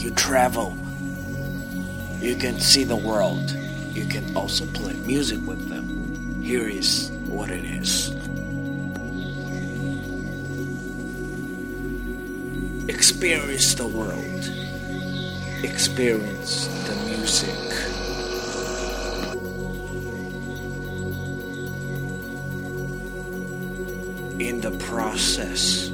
you travel, you can see the world. You can also play music with them. Here is what it is. Experience the world. Experience the music. In the process,